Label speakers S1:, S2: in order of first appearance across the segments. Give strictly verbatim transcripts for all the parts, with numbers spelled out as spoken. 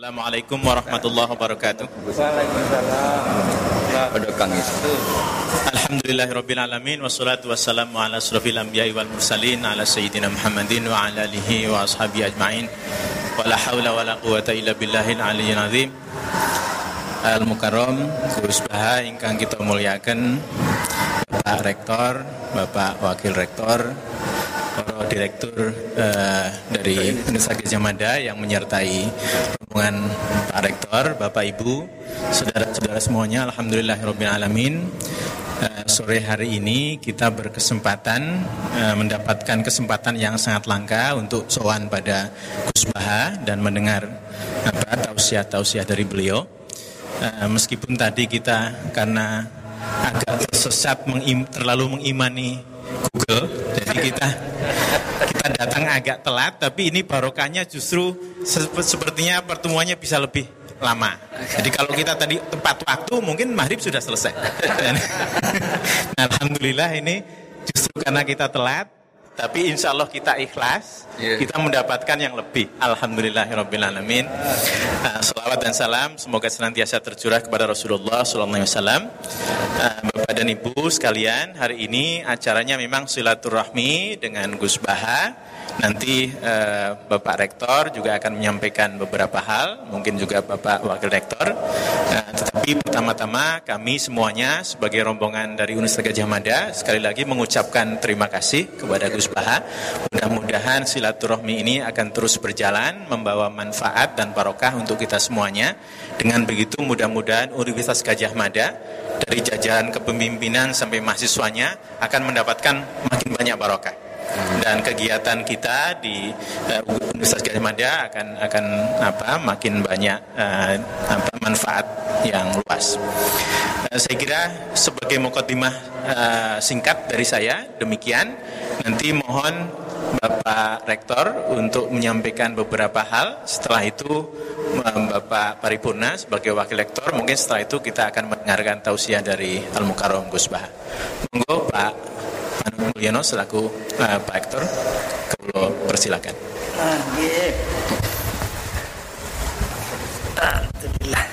S1: Assalamualaikum warahmatullahi wabarakatuh. Alhamdulillahirabbil alamin wassalatu wassalamu ala asrofil anbiya'i wal mursalin ala sayyidina Muhammadin wa ala alihi wa ashabihi ajmain. Wala haula wala quwata illa billahil aliyyil azim. Al mukarram Gus Baha ingkang kita muliakan, Bapak Rektor, Bapak Wakil Rektor, para direktur uh, dari Universitas Gadjah Mada yang menyertai rombongan Pak Rektor, Bapak Ibu, saudara-saudara semuanya, alhamdulillahirabbil alamin. Uh, sore hari ini kita berkesempatan uh, mendapatkan kesempatan yang sangat langka untuk sowan pada Gus Baha dan mendengar apa tausiah-tausiah dari beliau. Uh, meskipun tadi kita karena agak tersesat mengim, terlalu mengimani Google, jadi kita kita datang agak telat, tapi ini barokahnya justru sepertinya pertemuannya bisa lebih lama. Jadi kalau kita tadi tepat waktu, mungkin maghrib sudah selesai. Dan, nah, alhamdulillah ini justru karena kita telat, tapi insya Allah kita ikhlas, yeah. Kita mendapatkan yang lebih. Alhamdulillahirabbil alamin. Uh, Salawat dan salam semoga senantiasa tercurah kepada Rasulullah sallallahu alaihi wasallam. Uh, Bapak dan Ibu sekalian, hari ini acaranya memang silaturahmi dengan Gus Baha. Nanti uh, Bapak Rektor juga akan menyampaikan beberapa hal, mungkin juga Bapak Wakil Rektor. Uh, tetapi pertama-tama kami semuanya sebagai rombongan dari Universitas Gadjah Mada sekali lagi mengucapkan terima kasih kepada Gus Baha. Mudah-mudahan silaturahmi ini akan terus berjalan, membawa manfaat dan barokah untuk kita semuanya. Dengan begitu mudah-mudahan Universitas Gadjah Mada dari jajaran kepemimpinan sampai mahasiswanya akan mendapatkan makin banyak barokah. Dan kegiatan kita di uh, Universitas Gadjah Mada akan akan apa makin banyak uh, apa, manfaat yang luas. Uh, saya kira sebagai mukadimah uh, singkat dari saya demikian. Nanti mohon Bapak Rektor untuk menyampaikan beberapa hal. Setelah itu Bapak Paripurna sebagai Wakil Rektor, mungkin setelah itu kita akan mendengarkan tausiah dari Al Mukarram Gus Baha. Monggo Pak Panut Mulyono selaku uh, Pak Rektor, kalau persilakan.
S2: Alhamdulillah.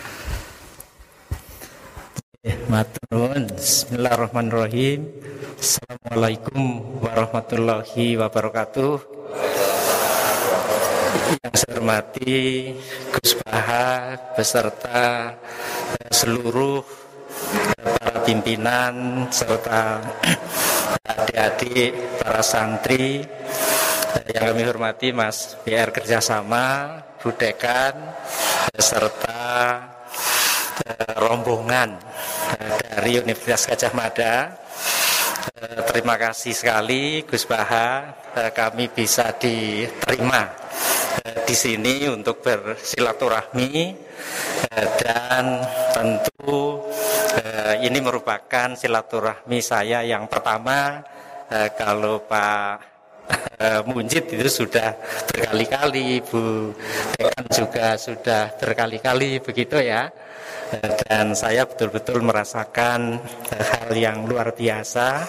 S2: Matur nuwun. Bismillahirrahmanirrahim. Assalamualaikum warahmatullahi wabarakatuh. Yang saya hormati Gus Baha beserta seluruh para pimpinan serta adik-adik para santri yang kami hormati Mas B R Kerjasama, Bu Dekan serta rombongan dari Universitas Gadjah Mada. Terima kasih sekali Gus Baha, kami bisa diterima di sini untuk bersilaturahmi, dan tentu ini merupakan silaturahmi saya yang pertama. Kalau Pak Munjid itu sudah berkali-kali, Bu Dekan juga sudah berkali-kali begitu ya. Dan saya betul-betul merasakan hal yang luar biasa,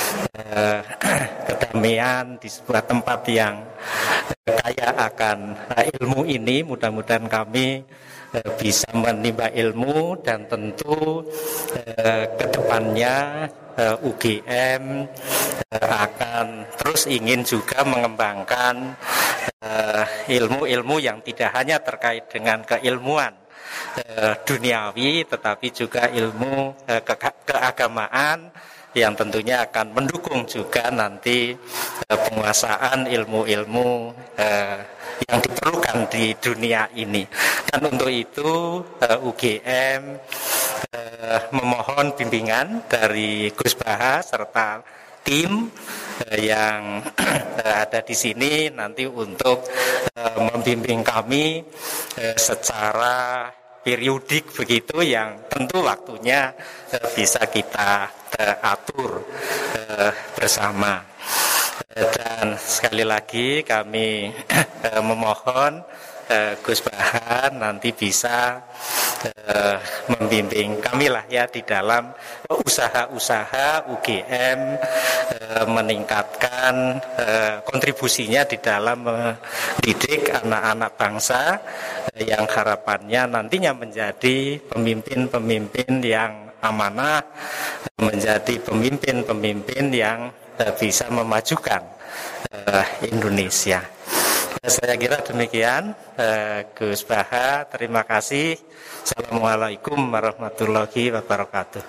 S2: kedamaian di sebuah tempat yang kaya akan ilmu ini. Mudah-mudahan kami bisa menimba ilmu, dan tentu kedepannya U G M akan terus ingin juga mengembangkan ilmu-ilmu yang tidak hanya terkait dengan keilmuan duniawi, tetapi juga ilmu ke- keagamaan yang tentunya akan mendukung juga nanti penguasaan ilmu-ilmu yang diperlukan di dunia ini. Dan untuk itu U G M memohon bimbingan dari Gus Baha serta tim yang ada di sini nanti untuk membimbing kami secara periodik begitu, yang tentu waktunya bisa kita atur bersama. Dan sekali lagi kami memohon Gus Baha nanti bisa eh, membimbing kami lah ya di dalam usaha-usaha U G M eh, meningkatkan eh, kontribusinya di dalam mendidik anak-anak bangsa eh, yang harapannya nantinya menjadi pemimpin-pemimpin yang amanah, menjadi pemimpin-pemimpin yang eh, bisa memajukan eh, Indonesia. Saya kira demikian, eh, Gus Baha, terima kasih. Assalamualaikum warahmatullahi wabarakatuh.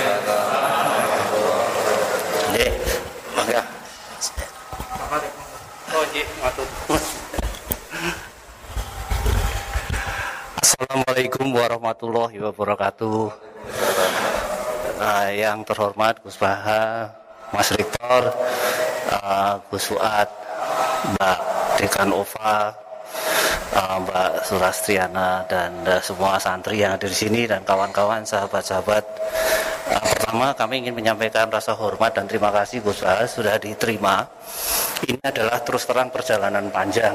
S2: Nggih, mangga. Oh, nggih, matur.
S3: Assalamualaikum warahmatullahi wabarakatuh. Uh, yang terhormat Gus Baha, Mas Rektor, uh, Gus Fuad, Mbak Dekan Ova, uh, Mbak Surastriana, dan uh, semua santri yang ada di sini dan kawan-kawan, sahabat-sahabat. Uh, pertama, kami ingin menyampaikan rasa hormat dan terima kasih Gus Baha sudah diterima. Ini adalah terus terang perjalanan panjang.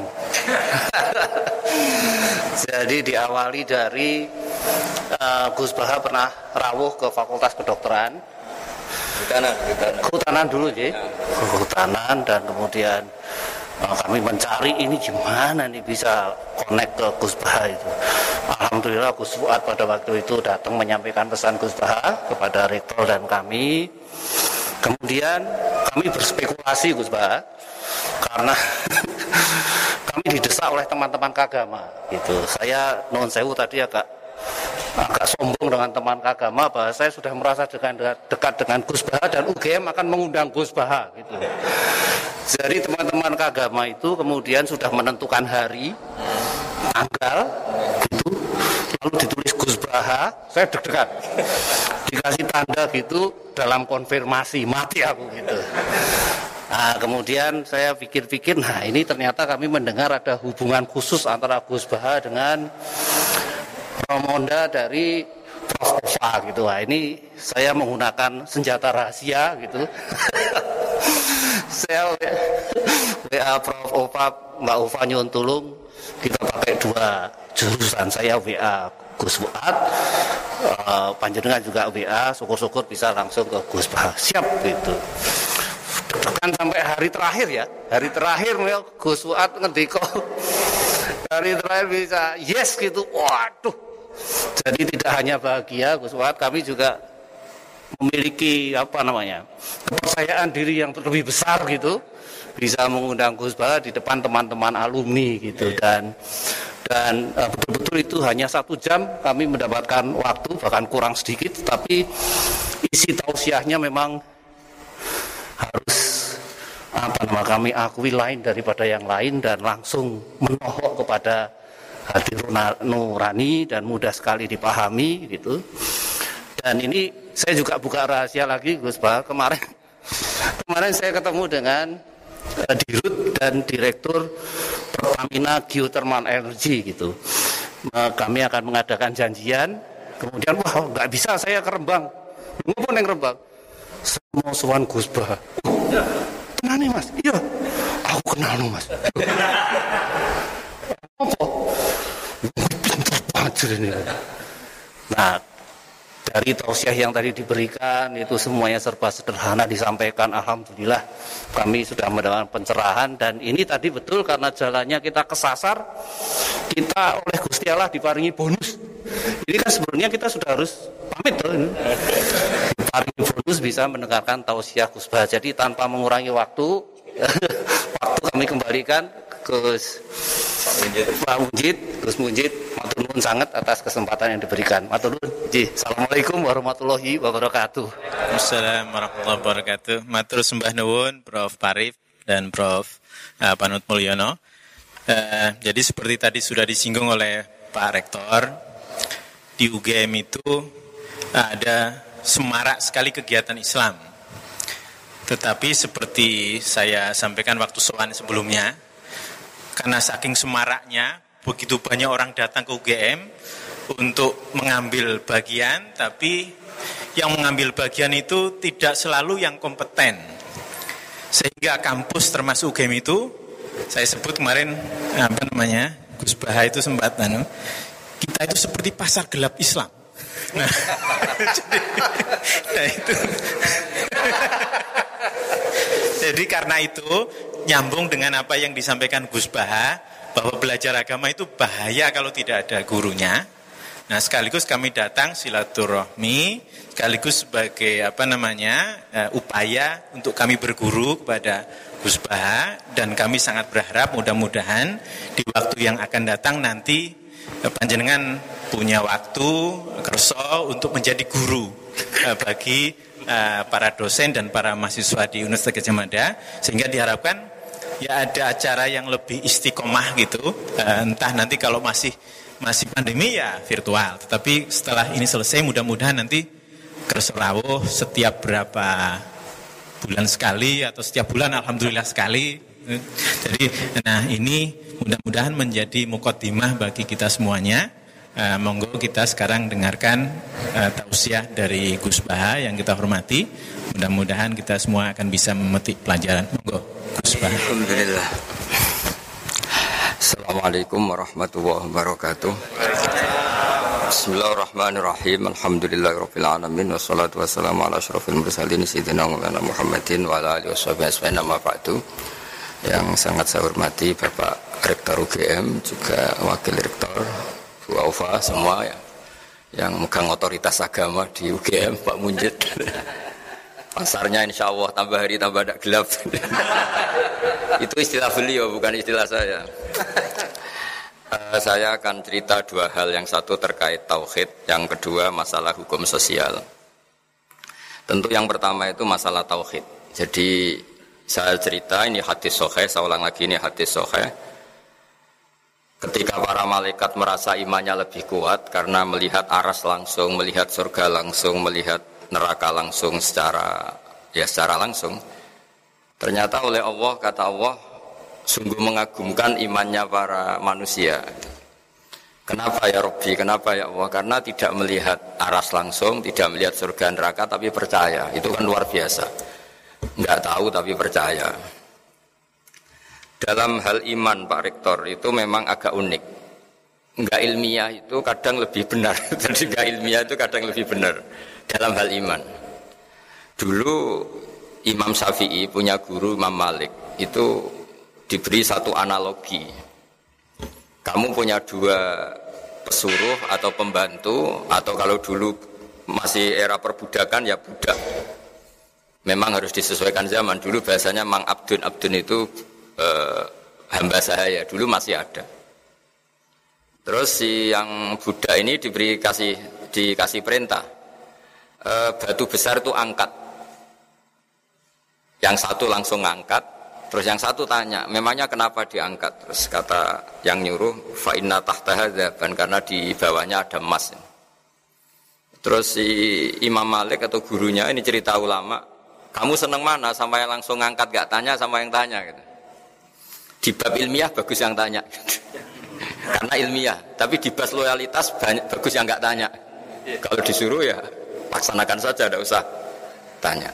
S3: Jadi diawali dari uh, Gus Baha pernah rawuh ke Fakultas Kedokteran. Kehutanan, kehutanan. Kehutanan dulu, ya. Kehutanan, dan kemudian uh, kami mencari ini gimana nih bisa connect ke Gus Baha itu. Alhamdulillah Gus Fuad pada waktu itu datang menyampaikan pesan Gus Baha kepada rektor dan kami. Kemudian kami berspekulasi Gus Baha karena kami didesak oleh teman-teman kagama gitu. Saya non sewu tadi agak agak sombong dengan teman kagama bahwa saya sudah merasa dengan dekat dengan Gus Baha dan U G M akan mengundang Gus Baha gitu. Jadi teman-teman kagama itu kemudian sudah menentukan hari, tanggal gitu. Lalu ditulis Gus Baha, saya deg-degan. Dikasih tanda gitu dalam konfirmasi, mati aku gitu. Nah, kemudian saya pikir-pikir, nah ini ternyata kami mendengar ada hubungan khusus antara Gus Baha dengan Romonda dari Prof Ova gitu. Nah, ini saya menggunakan senjata rahasia gitu. Saya W A Prof Ova, Mbak Ova nyuwun tulung, kita pakai dua jurusan. Saya W A Gus Fuad, uh, panjenengan juga W A, syukur-syukur bisa langsung ke Gus Baha. Siap gitu. Kan sampai hari terakhir ya, hari terakhir Gus Fuad ngendiko, hari terakhir bisa yes gitu, waduh. Jadi tidak hanya bahagia Gus Fuad, kami juga memiliki apa namanya kepercayaan diri yang lebih besar gitu, bisa mengundang Gus Baha di depan teman-teman alumni gitu. Dan dan uh, betul-betul itu hanya satu jam kami mendapatkan waktu, bahkan kurang sedikit, tapi isi tausiahnya memang harus apa nama kami akui lain daripada yang lain dan langsung menohok kepada hati nurani dan mudah sekali dipahami gitu. Dan ini saya juga buka rahasia lagi Gus Baha, kemarin kemarin saya ketemu dengan uh, Dirut dan Direktur Pertamina Geothermal Energy gitu. Uh, kami akan mengadakan janjian, kemudian wah nggak bisa saya ke Rembang, ngupun yang Rembang. Semua sowan Gus Baha. Kenal nih Mas? Iya. Aku kenal nih Mas. Apa? Pintar banget ini. Nah, dari tausiah yang tadi diberikan itu semuanya serba sederhana disampaikan. Alhamdulillah kami sudah mendapatkan pencerahan, dan ini tadi betul karena jalannya kita kesasar, kita oleh Gusti Allah diparingi bonus. Ini kan sebenarnya kita sudah harus pamit tuh. Diparingi bonus bisa mendengarkan tausiah Gus Baha. Jadi tanpa mengurangi waktu, waktu kami kembalikan ke Pak Munjid, Gus Munjid. Matur nuwun sangat atas kesempatan yang diberikan. Matur nuwun. Assalamualaikum warahmatullahi wabarakatuh.
S1: Assalamualaikum warahmatullahi wabarakatuh. Matur sembah nuwun Prof Parif dan Prof uh, Panut Mulyono. Uh, jadi seperti tadi sudah disinggung oleh Pak Rektor, di U G M itu ada semarak sekali kegiatan Islam. Tetapi seperti saya sampaikan waktu soal sebelumnya, karena saking semaraknya, begitu banyak orang datang ke U G M untuk mengambil bagian, tapi yang mengambil bagian itu tidak selalu yang kompeten. Sehingga kampus termasuk U G M itu, saya sebut kemarin, apa namanya, Gus Baha itu sempat, anu, kita itu seperti pasar gelap Islam. Nah, jadi, nah itu. Jadi karena itu nyambung dengan apa yang disampaikan Gus Baha, bahwa belajar agama itu bahaya kalau tidak ada gurunya. Nah, sekaligus kami datang silaturahmi, sekaligus sebagai apa namanya uh, upaya untuk kami berguru kepada Gus Baha, dan kami sangat berharap mudah-mudahan di waktu yang akan datang nanti uh, panjenengan punya waktu kerso untuk menjadi guru uh, bagi uh, para dosen dan para mahasiswa di Universitas Gadjah Mada, sehingga diharapkan ya ada acara yang lebih istiqomah gitu, uh, entah nanti kalau masih masih pandemi ya virtual, tetapi setelah ini selesai mudah-mudahan nanti kerso rawuh setiap berapa bulan sekali atau setiap bulan alhamdulillah sekali. Jadi nah ini mudah-mudahan menjadi muqaddimah bagi kita semuanya. Uh, monggo kita sekarang dengarkan uh, tausiah dari Gus Baha yang kita hormati. Mudah-mudahan kita semua akan bisa memetik pelajaran. Monggo Gus Baha.
S4: Alhamdulillah. Assalamualaikum warahmatullahi wabarakatuh. Bismillahirrahmanirrahim. Alhamdulillahirabbil alamin wassalatu wassalamu ala asyrofil mursalin sayyidina Maulana Muhammadin wa ala alihi washabihi ajmain amma ba'du. Yang sangat saya hormati Bapak Rektor U G M, juga Wakil Rektor Bu Aufa, semua ya, yang megang otoritas agama di U G M, Pak Munjid. Pasarnya insya Allah tambah hari tambah tidak gelap. Itu istilah beliau, bukan istilah saya. uh, Saya akan cerita dua hal. Yang satu terkait tauhid, yang kedua masalah hukum sosial. Tentu yang pertama itu masalah tauhid. Jadi saya cerita, ini hadis sahih, saya ulang lagi, ini hadis sahih. Ketika para malaikat merasa imannya lebih kuat karena melihat aras langsung, melihat surga langsung, melihat neraka langsung secara ya secara langsung, ternyata oleh Allah, kata Allah, sungguh mengagumkan imannya para manusia. Kenapa ya Rabbi, kenapa ya Allah? Karena tidak melihat aras langsung, tidak melihat surga neraka, tapi percaya. Itu kan luar biasa. Enggak tahu tapi percaya. Dalam hal iman Pak Rektor itu memang agak unik. Enggak ilmiah itu kadang lebih benar. Jadi enggak ilmiah itu kadang lebih benar dalam hal iman. Dulu Imam Syafi'i punya guru Imam Malik, itu diberi satu analogi. Kamu punya dua pesuruh atau pembantu, atau kalau dulu masih era perbudakan ya budak. Memang harus disesuaikan zaman. Dulu bahasanya Mang Abdun, Abdun itu eh, hamba sahaya, dulu masih ada. Terus si yang budak ini diberi kasih dikasih perintah, e, batu besar itu angkat. Yang satu langsung ngangkat, terus yang satu tanya, memangnya kenapa diangkat? Terus kata yang nyuruh, fa inna tahtaha dzaban, karena di bawahnya ada emas. Terus si Imam Malik atau gurunya, ini cerita ulama, kamu seneng mana sama yang langsung ngangkat gak tanya sama yang tanya gitu. Di bab ilmiah bagus yang tanya. Karena ilmiah, tapi di bas loyalitas banyak bagus yang nggak tanya. Kalau disuruh ya laksanakan saja, tidak usah tanya.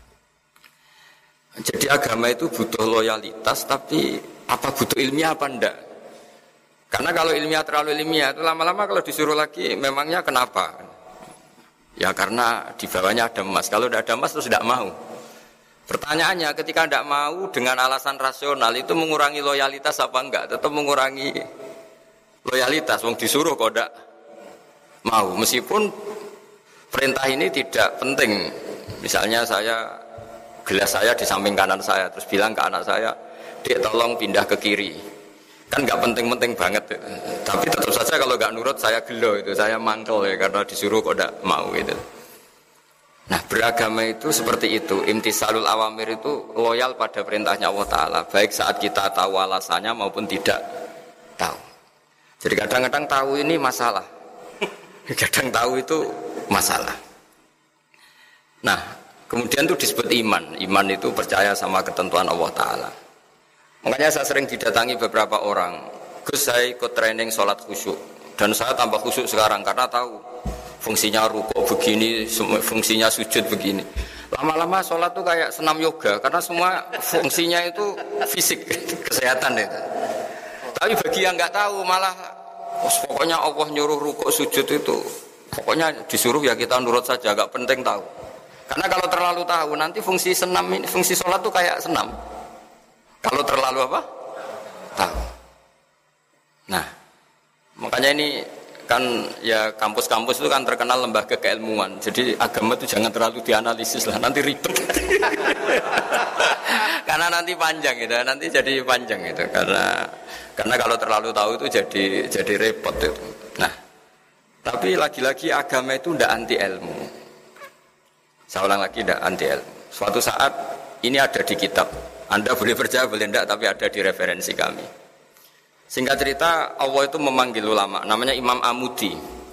S4: Jadi agama itu butuh loyalitas, tapi apa butuh ilmiah apa enggak? Karena kalau ilmiah terlalu ilmiah itu lama-lama kalau disuruh lagi, memangnya kenapa? Ya karena di bawahnya ada emas. Kalau tidak ada emas terus tidak mau. Pertanyaannya, ketika tidak mau dengan alasan rasional itu mengurangi loyalitas apa enggak? Tetap mengurangi loyalitas, wong disuruh kok ndak mau, meskipun perintah ini tidak penting. Misalnya saya, gelas saya di samping kanan saya, terus bilang ke anak saya, Dek tolong pindah ke kiri. Kan nggak penting-penting banget, tapi tetap saja kalau nggak nurut saya gelo itu, saya mangkel ya karena disuruh kok ndak mau gitu. Nah beragama itu seperti itu, imtisalul awamir itu loyal pada perintahnya Allah Ta'ala, baik saat kita tahu alasannya maupun tidak tahu. Jadi kadang-kadang tahu ini masalah, kadang tahu itu masalah. Nah, kemudian itu disebut iman. Iman itu percaya sama ketentuan Allah Ta'ala. Makanya saya sering didatangi beberapa orang, Gus saya ikut training sholat khusyuk, dan saya tambah khusyuk sekarang karena tahu fungsinya rukuk begini, fungsinya sujud begini. Lama-lama sholat itu kayak senam yoga, karena semua fungsinya itu fisik, kesehatan itu. Tapi bagi yang nggak tahu malah pokoknya Allah nyuruh rukuk sujud itu, pokoknya disuruh ya kita nurut saja, gak penting tahu. Karena kalau terlalu tahu nanti fungsi senam ini, fungsi sholat tuh kayak senam. Kalau terlalu apa? Tahu. Nah, makanya ini kan ya kampus-kampus itu kan terkenal lembaga keilmuan. Jadi agama itu jangan terlalu dianalisis lah, nanti ribet. Karena nanti panjang gitu, nanti jadi panjang gitu. Karena karena kalau terlalu tahu itu jadi jadi repot itu. Nah, tapi lagi-lagi agama itu tidak anti ilmu. Saya ulang lagi, tidak anti ilmu. Suatu saat ini ada di kitab. Anda boleh percaya boleh tidak, tapi ada di referensi kami. Singkat cerita, Allah itu memanggil ulama, namanya Imam Amudi.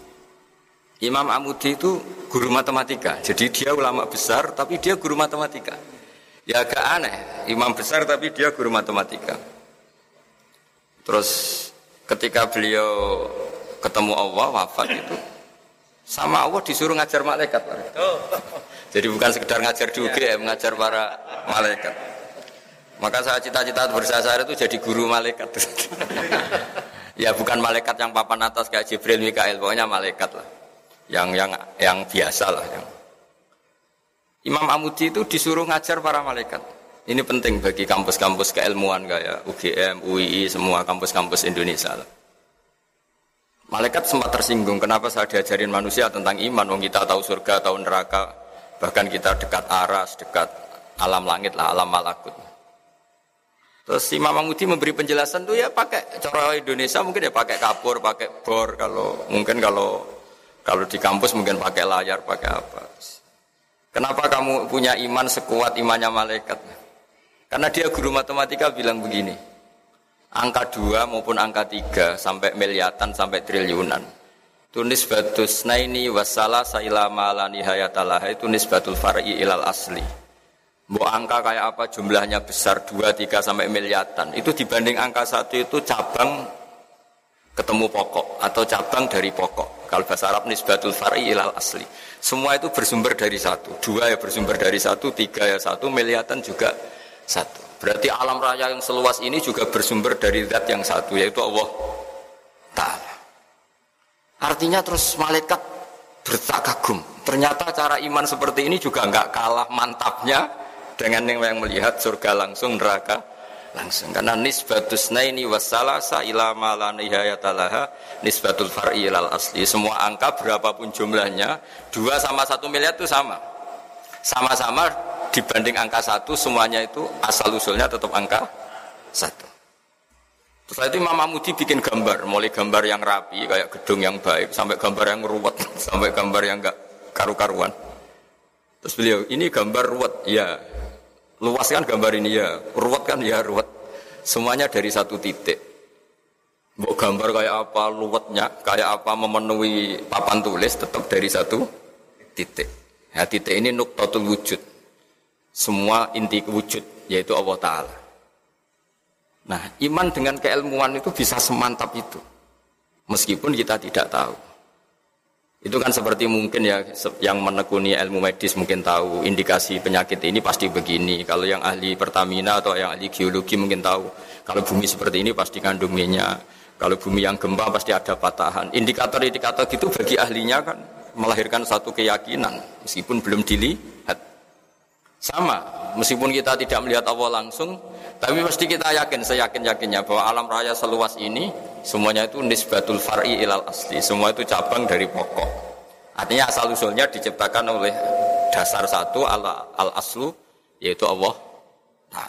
S4: Imam Amudi itu guru matematika. Jadi dia ulama besar, tapi dia guru matematika. Ya agak aneh, imam besar tapi dia guru matematika. Terus ketika beliau ketemu Allah, wafat itu, sama Allah disuruh ngajar malaikat. Jadi bukan sekedar ngajar di U G M, ngajar para malaikat. Maka saya cita-cita bersasar itu jadi guru malaikat. Ya bukan malaikat yang papan atas kayak Jibril, Mikail, pokoknya malaikat lah. Yang yang yang biasa lah. Yang. Imam Amudi itu disuruh ngajar para malaikat. Ini penting bagi kampus-kampus keilmuan kayak U G M, U I I, semua kampus-kampus Indonesia lah. Malaikat sempat tersinggung, kenapa saya diajarin manusia tentang iman, wong kita tahu surga, tahu neraka, bahkan kita dekat aras, dekat alam langit lah, alam malakut. Terus Imam Amudi memberi penjelasan tuh ya pakai cara Indonesia mungkin ya pakai kapur, pakai bor, kalau mungkin kalau kalau di kampus mungkin pakai layar, pakai apa. Kenapa kamu punya iman sekuat imannya malaikat? Karena dia guru matematika bilang begini, angka dua maupun angka tiga sampai miliatan sampai triliunan itu nisbatus naini wassalah sailama la nihayatalah, itu nisbatul far'i ilal asli. Mau angka kayak apa jumlahnya besar dua, tiga sampai miliatan, itu dibanding angka satu itu cabang ketemu pokok atau cabang dari pokok. Kalau bahasa Arab nisbatul far'i ilal asli. Semua itu bersumber dari satu. Dua ya bersumber dari satu, tiga ya satu, miliatan juga satu. Berarti alam raya yang seluas ini juga bersumber dari zat yang satu, yaitu Allah Ta'ala. Artinya terus malaikat bertak kagum. Ternyata cara iman seperti ini juga enggak kalah mantapnya dengan yang melihat surga langsung, neraka langsung. Karena nisbatus naini wassalasa ila ma la nihayatalaha nisbatul far'i ilal asli. Semua angka berapapun jumlahnya, dua sama satu miliar itu sama. Sama-sama dibanding angka satu, semuanya itu asal usulnya tetap angka satu. Setelah itu Imam Amudi bikin gambar, mulai gambar yang rapi kayak gedung yang baik, sampai gambar yang ruwet, sampai gambar yang enggak karu-karuan. Terus beliau, ini gambar ruwet, ya. Luas kan gambar ini ya, ruwet kan ya ruwet. Semuanya dari satu titik. Mau gambar kayak apa, luwetnya, kayak apa memenuhi papan tulis, tetap dari satu titik. Ya, titik ini nuqtatul wujud. Semua inti wujud, yaitu Allah Ta'ala. Nah, iman dengan keilmuan itu bisa semantap itu. Meskipun kita tidak tahu. Itu kan seperti mungkin ya, yang menekuni ilmu medis mungkin tahu indikasi penyakit ini pasti begini. Kalau yang ahli Pertamina atau yang ahli geologi mungkin tahu, kalau bumi seperti ini pasti kandung minyak. Kalau bumi yang gempa pasti ada patahan. Indikator-indikator gitu bagi ahlinya kan melahirkan satu keyakinan meskipun belum dilihat. Sama, meskipun kita tidak melihat Allah langsung, tapi pasti kita yakin, seyakin-yakinnya bahwa alam raya seluas ini semuanya itu nisbatul far'i ilal asli, semua itu cabang dari pokok. Artinya asal usulnya diciptakan oleh dasar satu ala al aslu, yaitu Allah. Nah,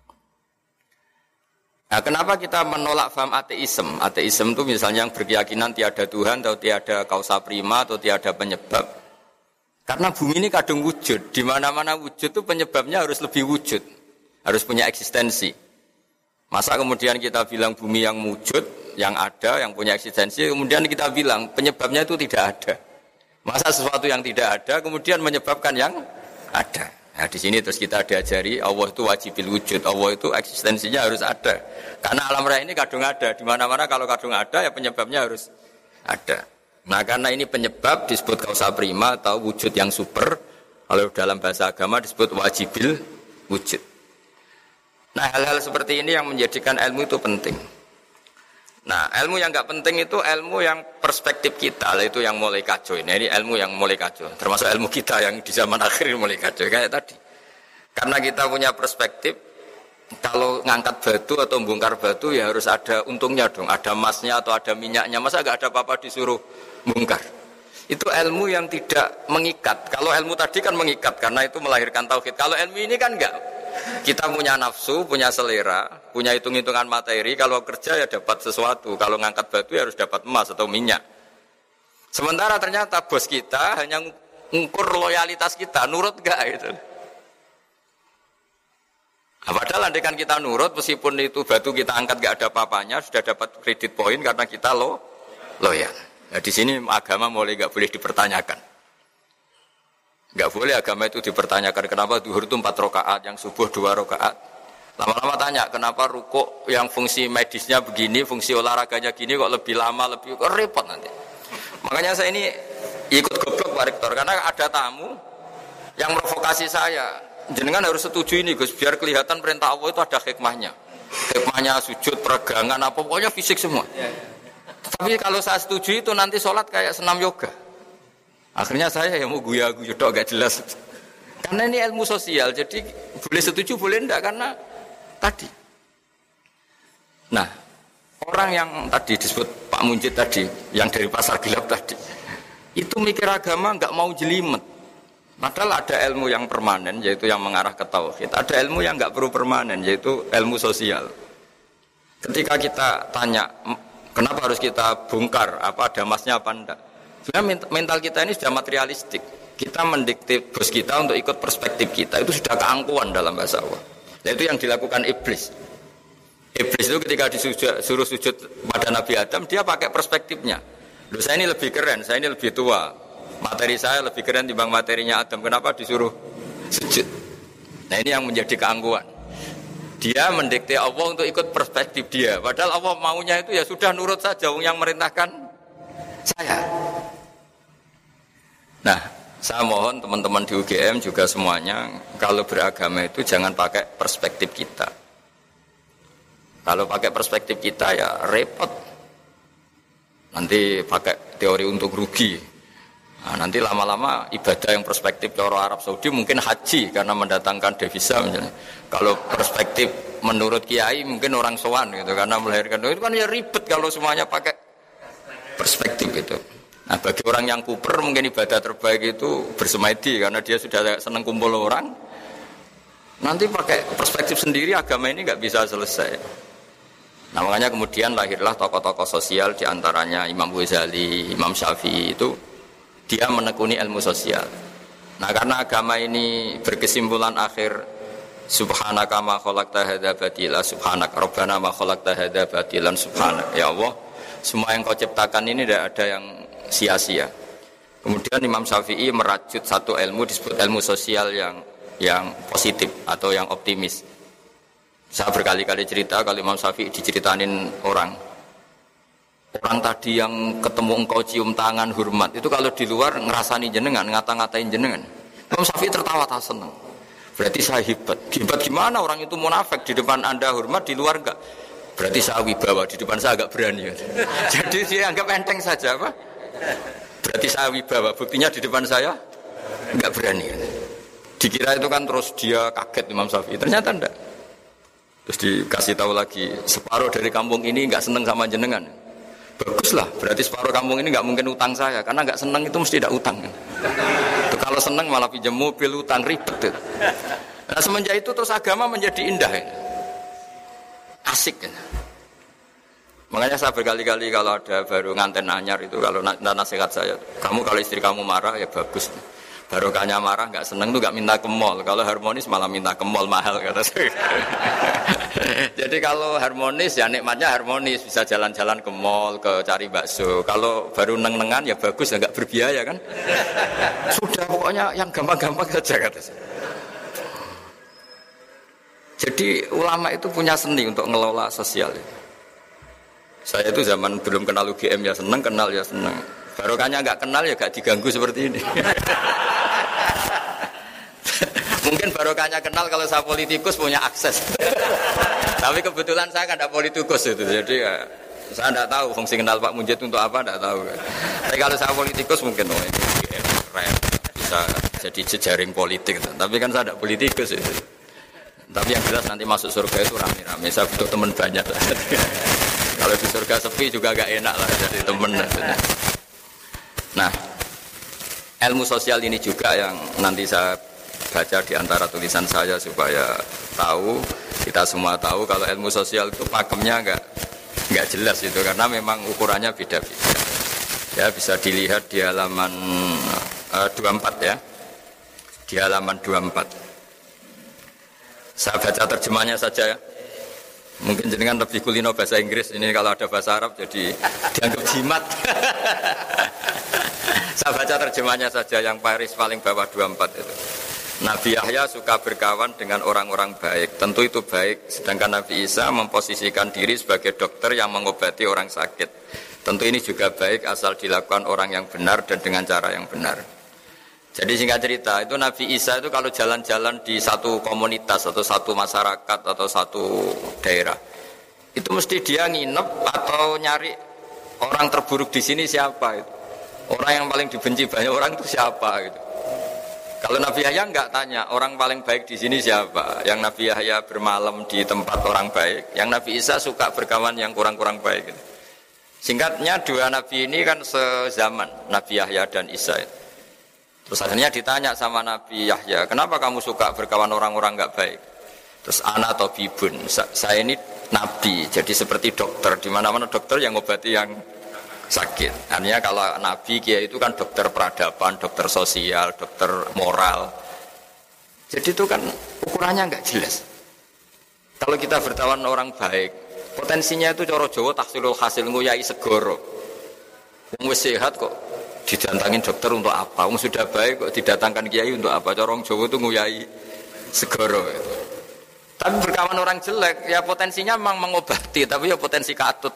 S4: nah kenapa kita menolak faham ateisme? Ateisme itu misalnya yang berkeyakinan tiada Tuhan atau tiada kausa prima atau tiada penyebab. Karena bumi ini kadung wujud, di mana-mana wujud itu penyebabnya harus lebih wujud, harus punya eksistensi. Masa kemudian kita bilang bumi yang wujud, yang ada, yang punya eksistensi, kemudian kita bilang penyebabnya itu tidak ada. Masa sesuatu yang tidak ada kemudian menyebabkan yang ada. Nah di sini terus kita diajari Allah itu wajibil wujud, Allah itu eksistensinya harus ada. Karena alam raya ini kadung ada, di mana-mana kalau kadung ada ya penyebabnya harus ada. Nah karena ini penyebab disebut kausa prima atau wujud yang super. Kalau dalam bahasa agama disebut wajibil wujud. Nah hal-hal seperti ini yang menjadikan ilmu itu penting. Nah, ilmu yang nggak penting itu ilmu yang perspektif kita, itu yang mulai kacau. Nah, ini ilmu yang mulai kacau, termasuk ilmu kita yang di zaman akhir mulai kacau kayak tadi. Karena kita punya perspektif, kalau ngangkat batu atau bongkar batu ya harus ada untungnya dong, ada emasnya atau ada minyaknya. Masa nggak ada apa-apa disuruh bongkar? Itu ilmu yang tidak mengikat. Kalau ilmu tadi kan mengikat karena itu melahirkan tauhid. Kalau ilmu ini kan enggak. Kita punya nafsu, punya selera, punya hitung-hitungan materi. Kalau kerja ya dapat sesuatu. Kalau ngangkat batu ya harus dapat emas atau minyak. Sementara ternyata bos kita hanya ngukur loyalitas kita, nurut enggak itu. Nah, padahal andai kan kita nurut, meskipun itu batu kita angkat enggak ada apa-apanya, sudah dapat kredit poin karena kita lo loyal. Nah, di sini agama mulai enggak boleh dipertanyakan. Enggak boleh agama itu dipertanyakan kenapa zuhur itu empat rakaat, yang subuh dua rakaat. Lama-lama tanya kenapa rukuk yang fungsi medisnya begini, fungsi olahraganya gini kok lebih lama, lebih kok repot nanti. Makanya saya ini ikut goblok Pak Rektor karena ada tamu yang provokasi saya. Jenengan harus setuju ini Gus biar kelihatan perintah Allah itu ada hikmahnya. Hikmahnya sujud, peregangan, apa pokoknya fisik semua. Tapi kalau saya setuju itu nanti sholat kayak senam yoga. Akhirnya saya yang mau guya-guya dok gak jelas. Karena ini ilmu sosial, jadi boleh setuju boleh enggak karena tadi. Nah, orang yang tadi disebut Pak Munjid tadi, yang dari pasar gelap tadi, itu mikir agama enggak mau jelimet. Padahal ada ilmu yang permanen, yaitu yang mengarah ke tauhid. Ada ilmu yang enggak perlu permanen, yaitu ilmu sosial. Ketika kita tanya, kenapa harus kita bongkar, apa ada emasnya apa enggak? Sebenarnya mental kita ini sudah materialistik. Kita mendikte bos kita untuk ikut perspektif kita. Itu sudah keangkuhan dalam bahasa Allah. Nah, itu yang dilakukan iblis. Iblis itu ketika disuruh sujud pada Nabi Adam, dia pakai perspektifnya. Loh, saya ini lebih keren, saya ini lebih tua. Materi saya lebih keren dibanding materinya Adam. Kenapa disuruh sujud? Nah, ini yang menjadi keangkuhan. Dia mendikte Allah untuk ikut perspektif dia. Padahal Allah maunya itu ya sudah nurut saja yang merintahkan saya. Nah, saya mohon teman-teman di U G M juga semuanya, kalau beragama itu jangan pakai perspektif kita. Kalau pakai perspektif kita ya repot. Nanti pakai teori untung rugi. Nah, nanti lama-lama ibadah yang perspektif cara Arab Saudi mungkin haji karena mendatangkan devisa misalnya. Kalau perspektif menurut kiai mungkin orang sowan gitu karena melahirkan itu kan ya ribet kalau semuanya pakai perspektif itu. Nah, bagi orang yang kuper mungkin ibadah terbaik itu bersemedi karena dia sudah senang kumpul orang. Nanti pakai perspektif sendiri agama ini nggak bisa selesai. Nah, makanya kemudian lahirlah tokoh-tokoh sosial diantaranya Imam Ghazali, Imam Syafi'i itu dia menekuni ilmu sosial. Nah, karena agama ini berkesimpulan akhir subhanaka ma khalaqta hadza batila subhanaka rabbana ma khalaqta hadza batilan subhanaka ya Allah, semua yang kau ciptakan ini tidak ada yang sia-sia. Kemudian Imam Syafi'i merajut satu ilmu disebut ilmu sosial yang yang positif atau yang optimis. Saya berkali-kali cerita kalau Imam Syafi'i diceritain orang orang tadi yang ketemu engkau cium tangan hormat itu kalau di luar ngerasani jenengan, ngata-ngatain jenengan, Imam Syafi'i tertawa tak senang. Berarti saya hebat. Hebat gimana orang itu munafik di depan Anda hormat, di luar enggak? Berarti saya wibawa, di depan saya agak berani. Jadi dia anggap enteng saja apa? Berarti saya wibawa, buktinya di depan saya enggak berani. Dikira itu kan terus dia kaget Imam Syafi'i, ternyata enggak. Terus dikasih tahu lagi, separuh dari kampung ini enggak seneng sama jenengan. Baguslah, berarti separuh kampung ini enggak mungkin utang saya, karena enggak seneng itu mesti tidak utang. Tuh, kalau seneng malah pinjam mobil, utang, ribet. Tuh. Nah, semenjak itu terus agama menjadi indah. Ya. Asik. Ya. Makanya saya berkali-kali kalau ada baru nganten anyar itu, kalau nasihat saya, kamu kalau istri kamu marah ya bagus. Barokahnya marah nggak seneng tuh nggak minta ke mall. Kalau harmonis malah minta ke mall mahal kata saya. Jadi kalau harmonis ya nikmatnya harmonis, bisa jalan-jalan ke mall, ke cari bakso. Kalau baru neng-nengan ya bagus ya nggak berbiaya kan. Sudah pokoknya yang gampang-gampang saja kata saya. Jadi ulama itu punya seni untuk ngelola sosial. Saya itu zaman belum kenal U G M ya seneng, kenal ya seneng. Barokahnya nggak kenal ya nggak diganggu seperti ini. Mungkin barokahnya kenal kalau saya politikus punya akses. Tapi kebetulan saya kan tidak politikus itu, jadi ya Saya tidak tahu fungsi kenal Pak Munjid untuk apa, tidak tahu. Tapi kalau saya politikus mungkin oh ini keren, bisa jadi jejaring politik. Tapi kan saya tidak politikus itu. Tapi yang jelas nanti masuk surga itu rame-rame. Saya butuh teman banyak. Kalau di surga sepi juga agak enak lah jadi teman. Nah, ilmu sosial ini juga yang nanti saya baca di antara tulisan saya supaya tahu, kita semua tahu kalau ilmu sosial itu pakemnya enggak enggak jelas itu karena memang ukurannya beda-beda. Ya bisa dilihat di halaman uh, dua puluh empat ya. Di halaman dua puluh empat. Saya baca terjemahnya saja ya. Mungkin jenengan lebih kulino bahasa Inggris, ini kalau ada bahasa Arab jadi dianggap jimat. Saya baca terjemahnya saja yang Paris paling bawah dua puluh empat itu. Nabi Yahya suka berkawan dengan orang-orang baik. Tentu itu baik, sedangkan Nabi Isa memposisikan diri sebagai dokter yang mengobati orang sakit. Tentu ini juga baik asal dilakukan orang yang benar dan dengan cara yang benar. Jadi singkat cerita, itu Nabi Isa itu kalau jalan-jalan di satu komunitas atau satu masyarakat atau satu daerah, itu mesti dia nginep atau nyari orang terburuk di sini siapa itu. Orang yang paling dibenci banyak orang itu siapa gitu. Kalau Nabi Yahya enggak tanya orang paling baik di sini siapa. Yang Nabi Yahya bermalam di tempat orang baik, yang Nabi Isa suka berkawan yang kurang-kurang baik gitu. Singkatnya dua nabi ini kan sezaman, Nabi Yahya dan Isa itu. Terus akhirnya ditanya sama Nabi Yahya, kenapa kamu suka berkawan orang-orang enggak baik? Terus ana tabibun, saya ini nabi, jadi seperti dokter, di mana-mana dokter yang ngobati yang sakit. Artinya kalau nabi kiai itu kan dokter peradaban, dokter sosial, dokter moral. Jadi itu kan ukurannya enggak jelas. Kalau kita bertawan orang baik, potensinya itu coro Jawa tahsilul hasil nguyai segoro. Wong wis sehat kok didatangin dokter untuk apa? Wong sudah baik kok didatangkan kiai untuk apa? Corong Jawa itu nguyai segoro. Tapi berkawan orang jelek, ya potensinya memang mengobati, tapi ya potensi katut.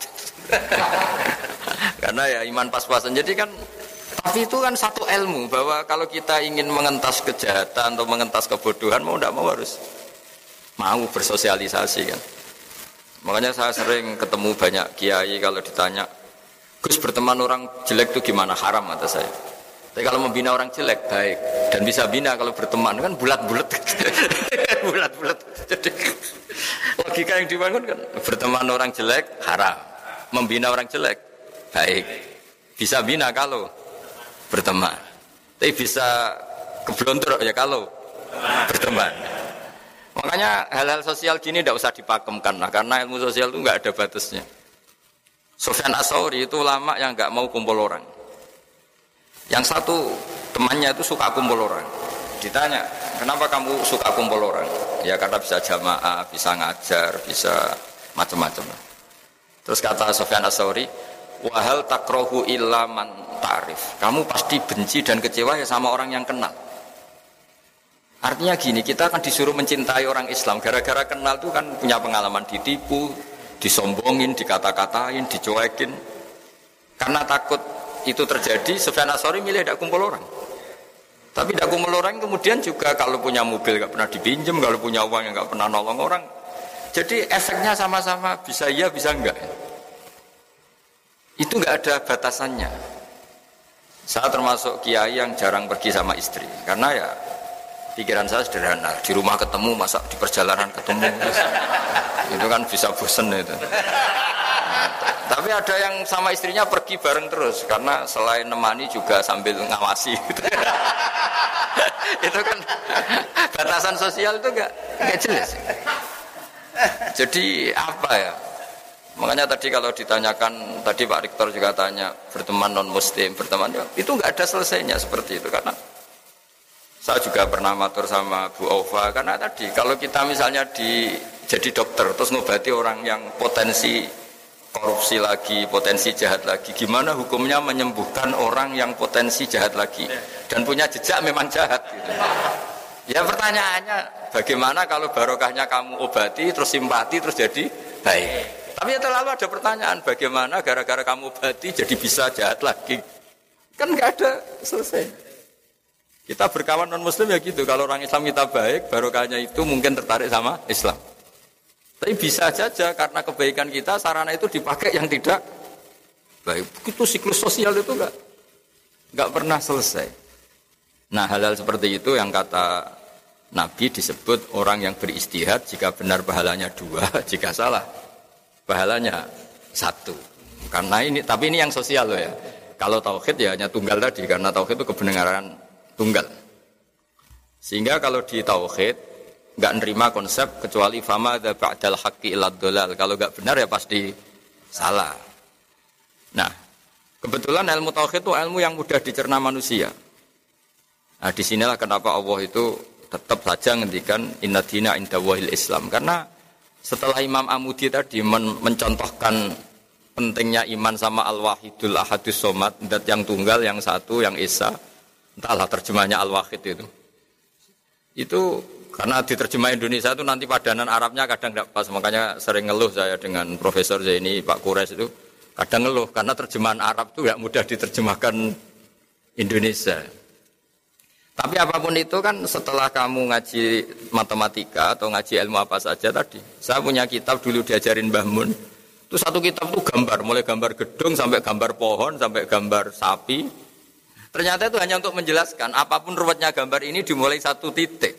S4: Karena ya iman pas-pasan. Jadi kan, tapi itu kan satu ilmu bahwa kalau kita ingin mengentas kejahatan atau mengentas kebodohan, mau tidak mau harus mau bersosialisasi kan. Makanya saya sering ketemu banyak kiai kalau ditanya, Gus berteman orang jelek itu gimana? Haram kata saya. Tapi kalau membina orang jelek baik dan bisa bina kalau berteman kan bulat-bulat, bulat-bulat. Jadi logika yang dibangun kan berteman orang jelek haram, membina orang jelek baik, bisa bina kalau berteman. Tapi bisa keblontor ya kalau berteman. Makanya hal-hal sosial gini tidak usah dipakemkan lah, karena ilmu sosial itu nggak ada batasnya. Sufyan As-Tsauri itu ulama yang nggak mau kumpul orang. Yang satu temannya itu suka kumpul orang. Ditanya, kenapa kamu suka kumpul orang? Ya karena bisa jamaah, bisa ngajar, bisa macam-macam. Terus kata Sufyan As-Tsauri, wahal takrohu illa man ta'rif. Kamu pasti benci dan kecewa ya sama orang yang kenal. Artinya gini, kita akan disuruh mencintai orang Islam gara-gara kenal itu kan punya pengalaman ditipu, disombongin, dikata-katain, dicuekin. Karena takut itu terjadi, Sufyan As-Tsauri milih tidak kumpul orang. Tapi tidak kumpul orang kemudian juga kalau punya mobil nggak pernah dipinjam, kalau punya uang yang nggak pernah nolong orang. Jadi efeknya sama-sama bisa iya bisa enggak. Itu nggak ada batasannya. Saya termasuk kiai yang jarang pergi sama istri karena ya pikiran saya sederhana. Di rumah ketemu, masa di perjalanan ketemu. Itu kan bisa bosen itu. Nah, tapi ada yang sama istrinya pergi bareng terus karena selain nemani juga sambil ngawasi gitu. Itu kan batasan sosial itu enggak enggak jelas. Jadi apa ya? Makanya tadi kalau ditanyakan, tadi Pak Rektor juga tanya berteman non muslim, berteman itu enggak ada selesainya seperti itu karena saya juga pernah matur sama Bu Ova karena tadi kalau kita misalnya di jadi dokter terus ngobati orang yang potensi korupsi lagi, potensi jahat lagi, gimana hukumnya menyembuhkan orang yang potensi jahat lagi dan punya jejak memang jahat gitu. Ya pertanyaannya bagaimana kalau barokahnya kamu obati terus simpati terus jadi baik. Tapi ya terlalu ada pertanyaan bagaimana gara-gara kamu obati jadi bisa jahat lagi. Kan nggak ada selesai. Kita berkawan non muslim ya gitu. Kalau orang Islam kita baik, barokahnya itu mungkin tertarik sama Islam. Tapi bisa saja karena kebaikan kita sarana itu dipakai yang tidak baik. Itu siklus sosial itu enggak enggak pernah selesai. Nah, hal-hal seperti itu yang kata Nabi disebut orang yang beristihad, jika benar pahalanya dua, jika salah pahalanya satu. Karena ini, tapi ini yang sosial loh ya. Kalau tauhid ya hanya tunggal tadi, karena tauhid itu kebenaran tunggal. Sehingga kalau di tauhid nggak nerima konsep kecuali fama ada ba'dal haqqi illa dhalal. Kalau nggak benar ya pasti salah. Nah, kebetulan ilmu tauhid itu ilmu yang mudah dicerna manusia. Nah, disinilah kenapa Allah itu tetap saja ngendikan inna dina inda wahil Islam. Karena setelah Imam Amudi tadi men- mencontohkan pentingnya iman sama al-wahidul ahadus somad, dat yang tunggal, yang satu, yang esa, entahlah terjemahnya al-wahid itu. Itu karena diterjemah Indonesia itu nanti padanan Arabnya kadang tidak pas, makanya sering ngeluh saya dengan Profesor Zaini, Pak Kures itu kadang ngeluh karena terjemahan Arab itu tidak mudah diterjemahkan Indonesia. Tapi apapun itu kan setelah kamu ngaji matematika atau ngaji ilmu apa saja tadi. Saya punya kitab dulu diajarin Mbah Mun. Itu satu kitab itu gambar, mulai gambar gedung sampai gambar pohon, sampai gambar sapi. Ternyata itu hanya untuk menjelaskan apapun ruwetnya gambar ini dimulai satu titik.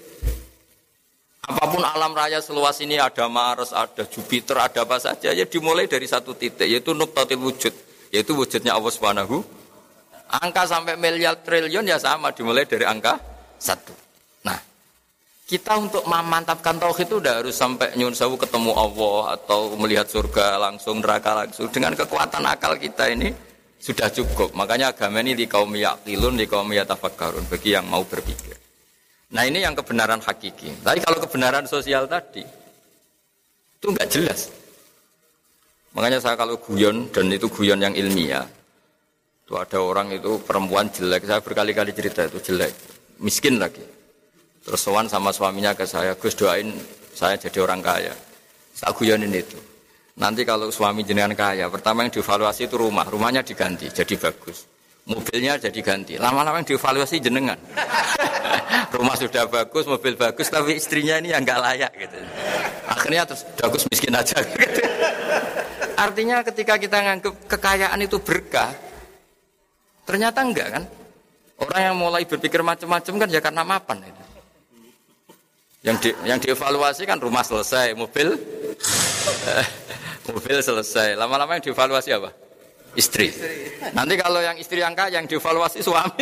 S4: Apapun alam raya seluas ini ada Mars, ada Jupiter, ada apa saja, ya dimulai dari satu titik, yaitu nuqtatil wujud, yaitu wujudnya Allah Subhanahu. Angka sampai miliar triliun ya sama, dimulai dari angka satu. Nah, kita untuk memantapkan tauhid itu udah harus sampai nyun sewu ketemu Allah atau melihat surga langsung, neraka langsung. Dengan kekuatan akal kita ini sudah cukup. Makanya agama ini di kaum yaqilun, di kaum yatafakkarun, bagi yang mau berpikir. Nah, ini yang kebenaran hakiki. Tapi kalau kebenaran sosial tadi itu enggak jelas. Makanya saya kalau guyon, dan itu guyon yang ilmiah, itu ada orang itu perempuan jelek, saya berkali-kali cerita itu jelek, miskin lagi. Terus sowan sama suaminya ke saya, Gus doain saya jadi orang kaya. Saya guyonin itu. Nanti kalau suami jenengan kaya, pertama yang dievaluasi itu rumah, rumahnya diganti jadi bagus. Mobilnya jadi ganti. Lama-lama yang dievaluasi jenengan. Rumah sudah bagus, mobil bagus, tapi istrinya ini yang enggak layak gitu. Akhirnya terus bagus miskin aja gitu. Artinya ketika kita nganggap kekayaan itu berkah, ternyata enggak kan? Orang yang mulai berpikir macam-macam kan ya karena mapan itu. Yang di, yang dievaluasi kan rumah selesai, mobil mobil selesai. Lama-lama yang dievaluasi apa? Istri. Nanti kalau yang istri yang kaya yang dievaluasi suami.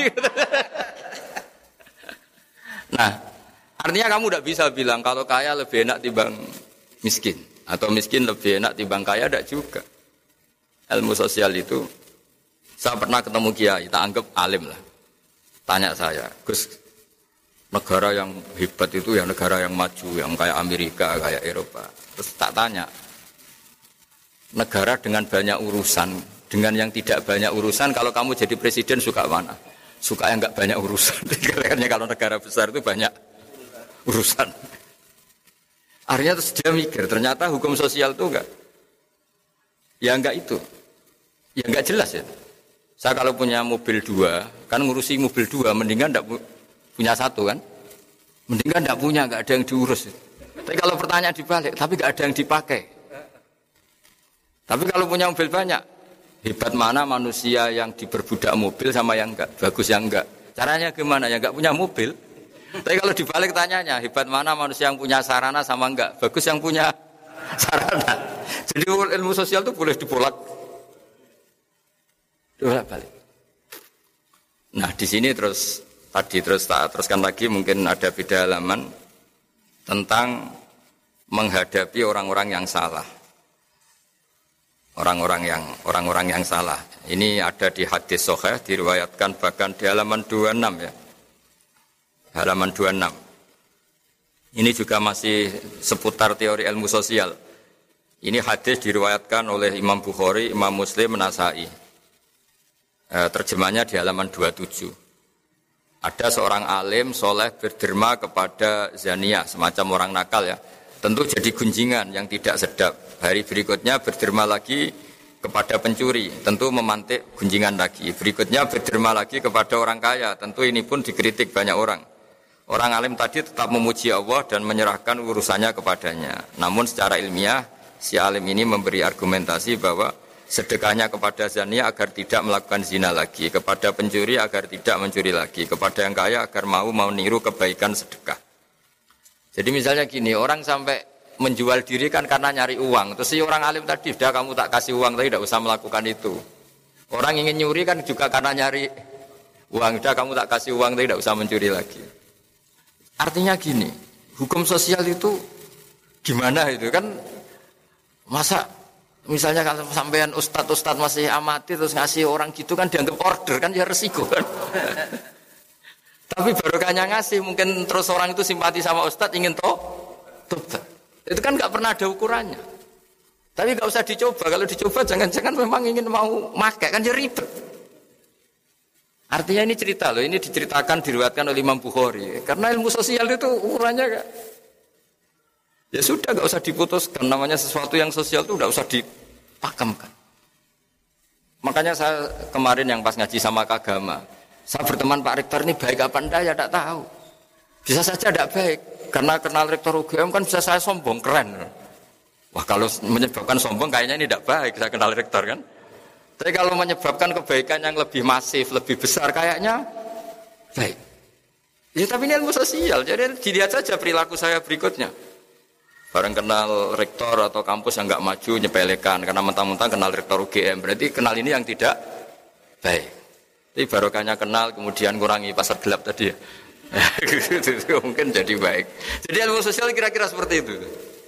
S4: Nah, artinya kamu tidak bisa bilang kalau kaya lebih enak timbang miskin atau miskin lebih enak timbang kaya, tidak juga. Ilmu sosial itu. Saya pernah ketemu kiai, tak anggap alim lah. Tanya saya, Gus, negara yang hebat itu ya negara yang maju, yang kayak Amerika, kayak Eropa. Terus tak tanya, negara dengan banyak urusan, dengan yang tidak banyak urusan, kalau kamu jadi presiden suka mana? Suka yang enggak banyak urusan. Karena kalau negara besar itu banyak urusan. Akhirnya terus dia mikir, ternyata hukum sosial itu enggak. Ya enggak itu. Ya enggak jelas ya. Saya kalau punya mobil dua, kan ngurusi mobil dua, mendingan tidak punya satu kan? Mendingan tidak punya, nggak ada yang diurus. Tapi kalau pertanyaan dibalik, tapi nggak ada yang dipakai. Tapi kalau punya mobil banyak, hebat mana manusia yang diperbudak mobil sama yang enggak, bagus yang enggak. Caranya gimana? Yang enggak punya mobil. Tapi kalau dibalik tanyanya, hebat mana manusia yang punya sarana sama enggak, bagus yang punya sarana. Jadi ilmu sosial itu boleh dibolak. Bolak balik. Nah di sini terus tadi terus tak teruskan lagi mungkin ada beda halaman tentang menghadapi orang-orang yang salah, orang-orang yang orang-orang yang salah. Ini ada di hadis sahih diriwayatkan bahkan di halaman dua puluh enam ya, halaman dua puluh enam. Ini juga masih seputar teori ilmu sosial. Ini hadis diriwayatkan oleh Imam Bukhari, Imam Muslim, Nasai. E, terjemahnya di halaman dua puluh tujuh. Ada seorang alim soleh berderma kepada zaniyah, semacam orang nakal ya. Tentu jadi gunjingan yang tidak sedap. Hari berikutnya berderma lagi kepada pencuri, tentu memantik gunjingan lagi. Berikutnya berderma lagi kepada orang kaya, tentu ini pun dikritik banyak orang. Orang alim tadi tetap memuji Allah dan menyerahkan urusannya kepadanya. Namun secara ilmiah si alim ini memberi argumentasi bahwa sedekahnya kepada zania agar tidak melakukan zina lagi, kepada pencuri agar tidak mencuri lagi, kepada yang kaya agar mau mau niru kebaikan sedekah. Jadi misalnya gini, orang sampai menjual diri kan karena nyari uang. Terus si orang alim tadi, sudah kamu tak kasih uang, tapi tidak usah melakukan itu. Orang ingin nyuri kan juga karena nyari uang. Sudah kamu tak kasih uang, tapi tidak usah mencuri lagi. Artinya gini, hukum sosial itu gimana itu kan? Masa misalnya kalau sampean ustadz-ustadz masih amati terus ngasih orang gitu kan dianggap order kan ya resiko kan. Tapi barokahnya ngasih mungkin terus orang itu simpati sama ustadz ingin toh tobat. Itu kan nggak pernah ada ukurannya. Tapi nggak usah dicoba. Kalau dicoba jangan-jangan memang ingin mau makai kan jadi ribet. Artinya ini cerita loh. Ini diceritakan diriwayatkan oleh Imam Bukhari. Karena ilmu sosial itu ukurannya gak, ya sudah nggak usah diputuskan. Namanya sesuatu yang sosial itu nggak usah dipakamkan. Makanya saya kemarin yang pas ngaji sama Kagama, saya berteman Pak Rektor ini baik apa enggak ya tidak tahu. Bisa saja tidak baik. Karena kenal Rektor U G M kan bisa saya sombong, keren. Wah kalau menyebabkan sombong kayaknya ini tidak baik, saya kenal Rektor kan. Tapi kalau menyebabkan kebaikan yang lebih masif, lebih besar kayaknya baik. Ya tapi ini ilmu sosial, jadi dilihat saja perilaku saya berikutnya. Barang kenal Rektor atau kampus yang nggak maju, nyepelekan. Karena mentang-mentang kenal Rektor U G M, berarti kenal ini yang tidak baik. Tapi barokahnya kenal, kemudian kurangi pasar gelap tadi ya. Mungkin jadi baik. Jadi ilmu sosial kira-kira seperti itu.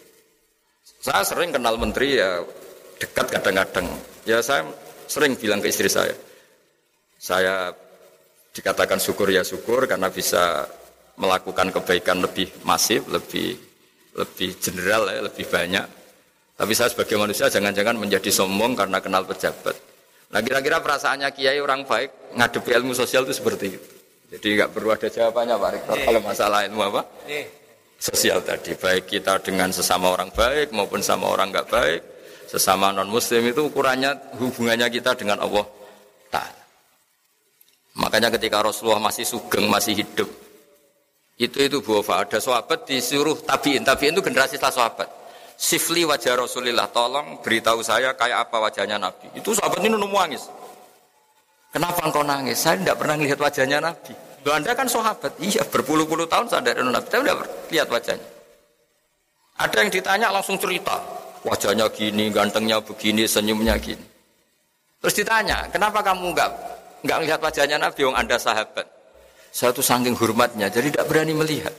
S4: Saya sering kenal menteri ya dekat kadang-kadang. Ya saya sering bilang ke istri saya, saya dikatakan syukur ya syukur karena bisa melakukan kebaikan lebih masif, lebih lebih general ya, lebih banyak. Tapi saya sebagai manusia jangan-jangan menjadi sombong karena kenal pejabat. Nah kira-kira perasaannya kiai orang baik ngadepi ilmu sosial itu seperti itu. Jadi nggak perlu ada jawabannya Pak Rektor kalau masalah ilmu apa? Sosial tadi. Baik kita dengan sesama orang baik maupun sama orang nggak baik, sesama non muslim itu ukurannya hubungannya kita dengan Allah Ta'ala. Makanya ketika Rasulullah masih sugeng, masih hidup, itu itu Bu Ofa, ada sahabat disuruh tabiin. Tabiin itu generasi setelah sahabat. Sifli wajah Rasulillah, tolong beritahu saya kayak apa wajahnya Nabi. Itu sahabat ini nangis. Kenapa engkau nangis? Saya tidak pernah lihat wajahnya Nabi. Loh, Anda kan sahabat. Iya, berpuluh-puluh tahun saya dari Nabi, tapi tidak lihat wajahnya. Ada yang ditanya langsung cerita. Wajahnya gini, gantengnya begini, senyumnya gini. Terus ditanya, kenapa kamu enggak enggak lihat wajahnya Nabi yang Anda sahabat? Saya tuh saking hormatnya, jadi tidak berani melihat.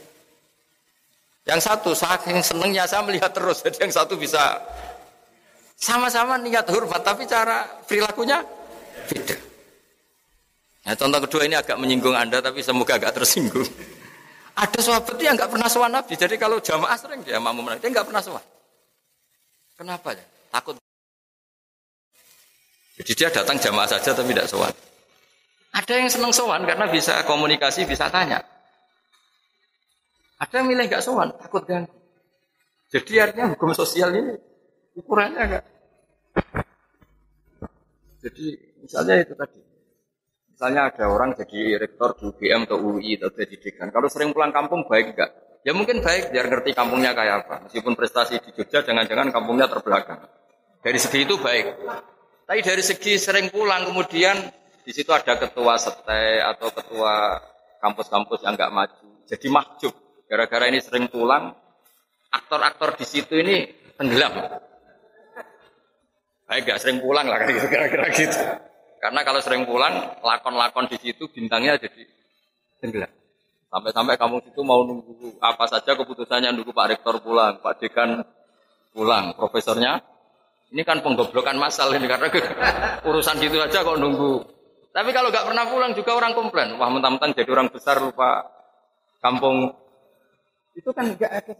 S4: Yang satu saking senengnya saya melihat terus, jadi yang satu bisa sama-sama niat hormat, tapi cara perilakunya beda. Nah, contoh kedua ini agak menyinggung Anda, tapi semoga agak tersinggung. Ada sahabat yang enggak pernah sowan Nabi, jadi kalau jamaah sering dia makmum Nabi, dia enggak pernah sowan. Kenapa ya? Takut. Jadi dia datang jamaah saja tapi tidak sowan. Ada yang senang sowan karena bisa komunikasi, bisa tanya. Ada yang milih enggak sowan, takut ganggu. Jadi artinya hukum sosial ini ukurannya enggak. Jadi misalnya itu tadi. Misalnya ada orang jadi rektor di U G M atau U I atau jadi dekan. Kalau sering pulang kampung baik enggak? Ya mungkin baik biar ngerti kampungnya kayak apa. Meskipun prestasi di Jogja jangan-jangan kampungnya terbelakang. Dari segi itu baik. Tapi dari segi sering pulang kemudian di situ ada ketua sete atau ketua kampus-kampus yang enggak maju. Jadi mahjub. Gara-gara ini sering pulang, aktor-aktor di situ ini tenggelam. Baik enggak sering pulang lah kira-kira gitu. Karena kalau sering pulang, lakon-lakon di situ bintangnya jadi tenggelam. Sampai-sampai kamu itu mau nunggu apa saja keputusannya, nunggu Pak Rektor pulang, Pak Dekan pulang, profesornya. Ini kan penggoblokan massal ini karena urusan gitu aja kok nunggu. Tapi kalau nggak pernah pulang juga orang komplain. Wah mentang-mentang jadi orang besar lupa kampung. Itu kan nggak ada.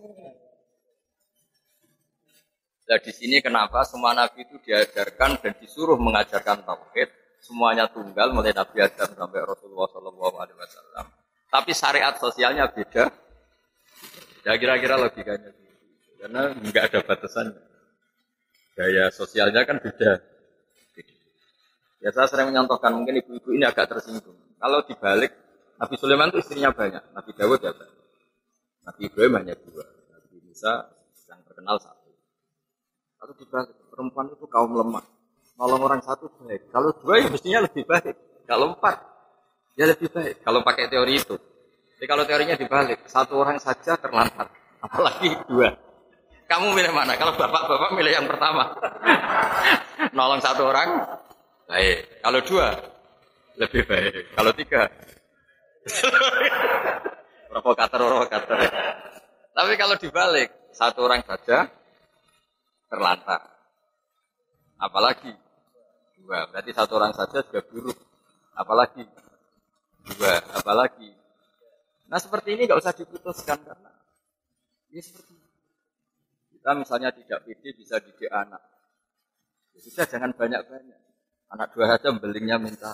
S4: Nah di sini kenapa semua nabi itu diajarkan dan disuruh mengajarkan tauhid. Semuanya tunggal mulai Nabi Adam sampai Rasulullah Shallallahu Alaihi Wasallam. Tapi syariat sosialnya beda. Ya kira-kira logikanya gitu. Karena nggak ada batasan. Gaya sosialnya kan beda. Ya saya sering menyontohkan mungkin ibu-ibu ini agak tersinggung. Kalau dibalik Nabi Sulaiman itu istrinya banyak, Nabi Dawud ya banyak. Nabi Ibrahim hanya dua, Nabi Musa yang terkenal satu. Kalau dibalik, perempuan itu kaum lemah. Nolong orang satu baik. Kalau dua ya mestinya lebih baik. Kalau empat ya lebih baik. Kalau pakai teori itu. Jadi kalau teorinya dibalik, satu orang saja terlantar. Apalagi dua. Kamu milih mana? Kalau bapak-bapak milih yang pertama. Nolong satu orang baik. Kalau dua lebih baik. Kalau tiga provokator-provokator. Tapi kalau dibalik, satu orang saja terlantar. Apalagi dua. Berarti satu orang saja sudah buruk. Apalagi dua. Apalagi. Nah seperti ini nggak usah diputuskan karena ini seperti ini. Kita misalnya tidak pede bisa didik anak. Ya sudah jangan banyak-banyak. Anak dua saja belingnya minta.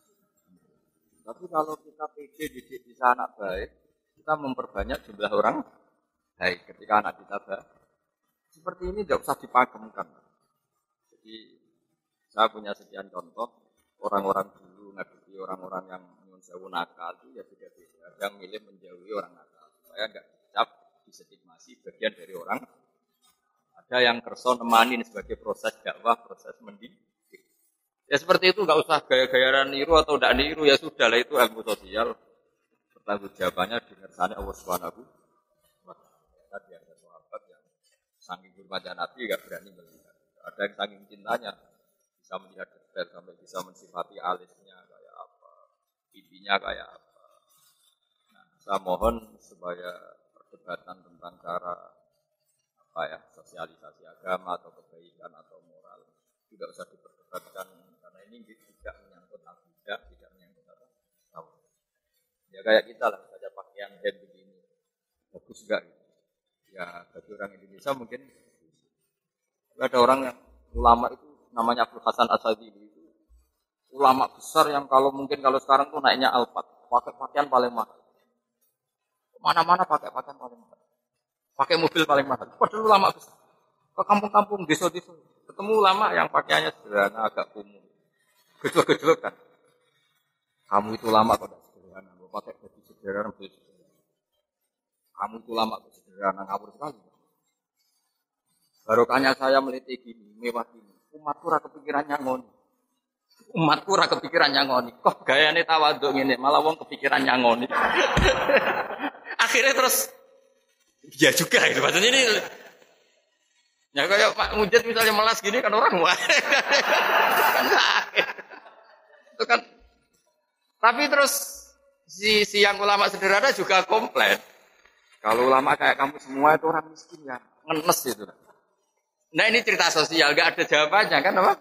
S4: Tapi kalau kita pede didik bisa anak baik, kita memperbanyak jumlah orang baik ketika anak kita baik. Seperti ini tidak usah dipakemkan. Jadi saya punya sekian contoh orang-orang dulu ngadepi orang-orang yang menjauh nakal itu ya sudah beda. Ada yang milih menjauhi orang nakal supaya nggak dicap distigmasi bagian dari orang. Ada yang kerso nemanin sebagai proses dakwah, proses mendidik. Ya seperti itu nggak usah gaya-gayaan niru atau tidak niru ya sudah lah itu ilmu sosial. Bertanggung jawabannya dingersani Allah Subhanahu wa taala. Tadi ada sahabat yang saking hormatnya Nabi nggak berani melihat. Ada yang saking cintanya bisa melihat detail sampai bisa mensifati alisnya kayak apa, pipinya kayak apa. Nah, saya mohon supaya perdebatan tentang cara apa ya sosialisasi agama atau kebaikan atau moral tidak usah diperdebatkan karena ini tidak menyangkut akidah, tidak menyangkut apa. Tahu. Ya kayak kita lah saja pakaian hem begini bagus enggak? Ya bagi orang Indonesia mungkin ada orang yang ulama itu namanya Abdul Hasan Asyadili itu ulama besar yang kalau mungkin kalau sekarang tuh naiknya Alphard, pakai pakaian paling mahal. Mana-mana pakai pakaian paling mahal. Pakai mobil paling mahal. Padahal ulama besar. Ke kampung-kampung, desa-desa, ketemu ulama yang pakaiannya sederhana, agak kumuh. Gejolak-gejolak kan. Kamu itu ulama kok tidak sederhana, mau pakai baju sederhana, baju sederhana. Kamu itu ulama kok sederhana, ngawur sekali. Barokahnya saya meliti gini, mewah gini. Umatku ora kepikirannya ngoni. Umatku ora kepikirannya ngoni. Kok gayane tawaduk ngene, malah wong kepikirannya ngoni. Akhirnya terus ya juga itu maksudnya ini. Ya kayak Pak Mujid misalnya melas gini kan orang wah. Kan sakit. Itu kan. Tapi terus si si yang ulama sederhana juga komplain. Kalau ulama kayak kamu semua itu orang miskin ya, ngenes itu. Nah ini cerita sosial, gak ada jawabannya kan apa?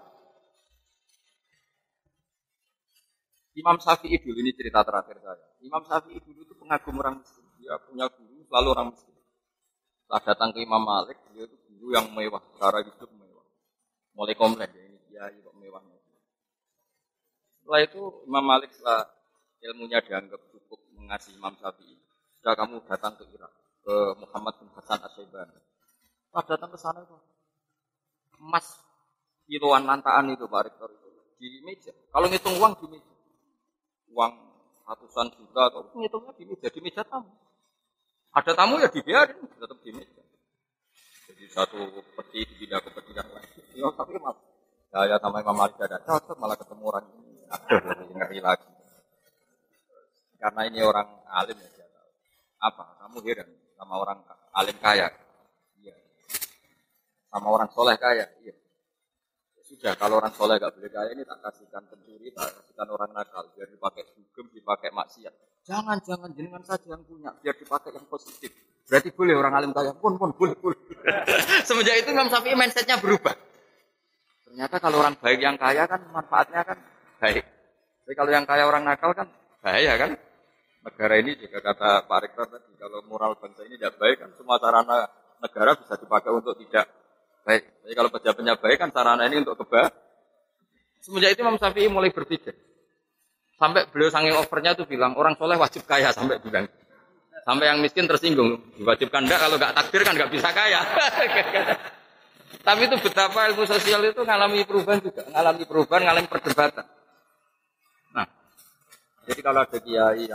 S4: Imam Syafi'i dulu, ini cerita terakhir saya. Imam Syafi'i dulu itu pengagum orang miskin. Dia punya guru, selalu orang miskin. Setelah datang ke Imam Malik, dia itu guru yang mewah, cara hidup mewah. Mulai komplain, ya ini dia kok mewahnya. Setelah itu Imam Malik setelah ilmunya dianggap cukup mengasihi Imam Syafi'i. Sudah kamu datang ke Irak, ke Muhammad bin Hasan Asy-Syaibani. Setelah datang ke sana itu, emas kiloan lantaan itu Pak Rektor itu di meja. Kalau ngitung uang di meja, uang ratusan juta atau ngitungnya di meja, di meja tamu. Ada tamu ya dibiarin, tetap di meja. Jadi satu peti dipindah ke peti yang lain. Ya tapi maaf, saya sama Imam Malik ada cocok malah ketemu orang ini. Aduh, ngeri lagi. Karena ini orang alim ya. Apa? Kamu heran sama orang alim kaya? Iya. Sama orang soleh kaya? Iya. Ya sudah, kalau orang soleh gak boleh kaya ini tak kasihkan pencuri, tak kasihkan orang nakal, biar dipakai dugem, dipakai maksiat. Jangan, jangan, jenengan saja yang punya, biar dipakai yang positif. Berarti boleh orang alim kaya? Pun, pun, boleh, boleh. Semenjak itu Imam Syafi'i mindsetnya berubah. Ternyata kalau orang baik yang kaya kan manfaatnya kan baik. Tapi kalau yang kaya orang nakal kan bahaya kan? Negara ini juga kata Pak Rektor tadi, kalau moral bangsa ini tidak baik kan semua sarana negara bisa dipakai untuk tidak baik. Jadi kalau pejabatnya baik kan sarana ini untuk kebaikan. Semenjak itu Imam Syafi'i mulai berpikir. Sampai beliau saking overnya itu bilang orang soleh wajib kaya sampai bilang. Sampai yang miskin tersinggung. Diwajibkan enggak kalau enggak takdir kan enggak bisa kaya. Tapi itu betapa ilmu sosial itu ngalami perubahan juga, ngalami perubahan, ngalami perdebatan. Nah, jadi kalau ada kiai yang di